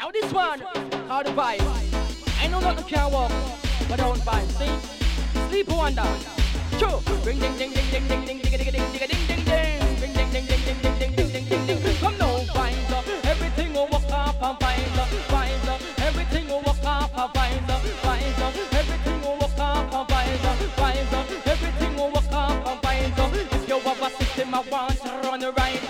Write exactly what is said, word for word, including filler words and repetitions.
Now this one, how the vibe. I know nothing can walk, but I don't vibe. See, sleep wonder. True. Ring ding ding ding ding ding ding ding ding ding ding ding ding ding. Ring ding ding ding ding ding ding ding ding ding ding. Come now, vibes up. Everything will walk off and vibes up, vibes up. Everything will walk off and vibes up, vibes up. Everything will walk off and vibes up, vibes up. Everything will walk off and vibes up. If you have a system, I want to run right.